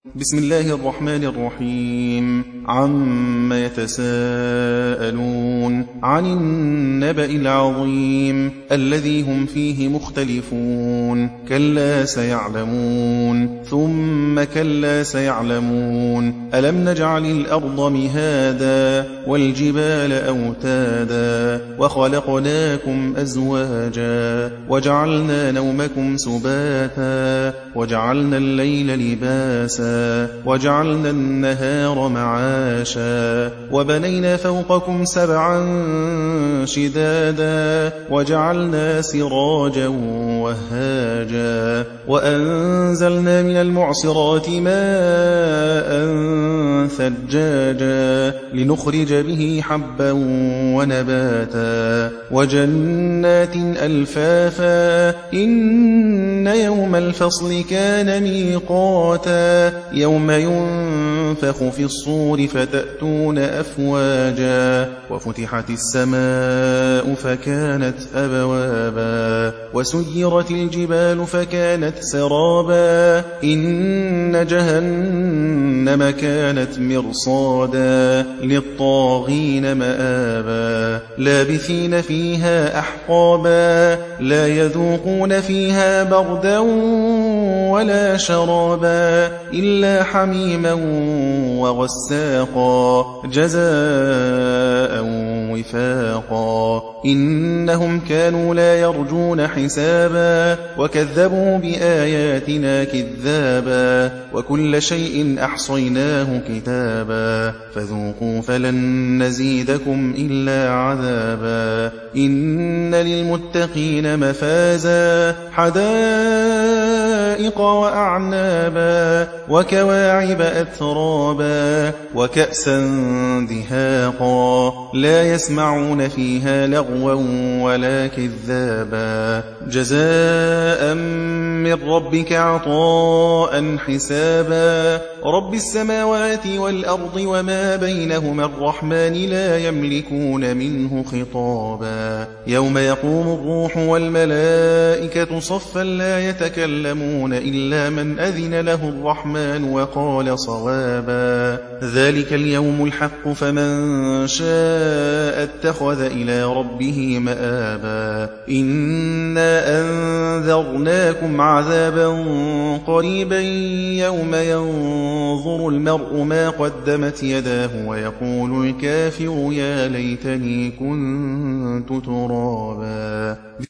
بسم الله الرحمن الرحيم. عم يتساءلون عن النبأ العظيم الذي هم فيه مختلفون كلا سيعلمون ثم كلا سيعلمون ألم نجعل الأرض مهادا والجبال أوتادا وخلقناكم أزواجا وجعلنا نومكم سباتا وجعلنا الليل لباسا وجعلنا النهار معاشا وبنينا فوقكم سبعا شدادا وجعلنا سراجا وهاجا وأنزلنا من المعصرات ماء ثجاجا لنخرج به حبا ونباتا وجنات ألفافا إن يوم الفصل كان ميقاتا يوم ينفخ في الصور فتأتون أفواجا وفتحت السماء فكانت أبوابا وسيرت الجبال فكانت سرابا إن جهنم كانت مرصادا للطاغين مآبا لابثين فيها أحقابا لا يذوقون فيها بردا ولا شرابا إلا حميما وغساقا جزاء وفاقا إنهم كانوا لا يرجون حسابا وكذبوا بآياتنا كذابا وكل شيء أحصيناه كتابا فذوقوا فلن نزيدكم إلا عذابا إن للمتقين مفازا حدائق وأعنابا وكواعب أترابا وكأسا دهاقا لا يسمعون فيها لغوا ولا كذابا جزاء من ربك عطاء حسابا رب السماوات والأرض وما بينهما الرحمن لا يملكون منه خطابا يوم يقوم الروح والملائكة صفا لا يتكلمون إلا من أذن له الرحمن وقال صوابا ذلك اليوم الحق فمن شاء اتخذ إلى ربه مآبا إنا أنذرناكم عذابا قريبا يوم ينظر المرء ما قدمت يداه ويقول الكافر يا ليتني كنت ترابا.